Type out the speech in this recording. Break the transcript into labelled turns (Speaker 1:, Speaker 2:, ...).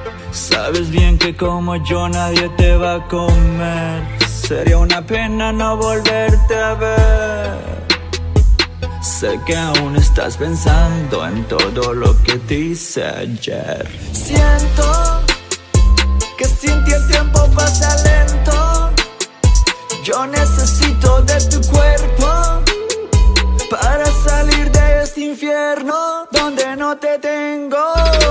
Speaker 1: Sabes bien que como yo nadie te va a comer. Sería una pena no volverte a ver. Sé que aún estás pensando en todo lo que te hice ayer. Siento que sin ti el tiempo pasa lento. Yo necesito de tu cuerpo para salir de este infierno donde no te tengo.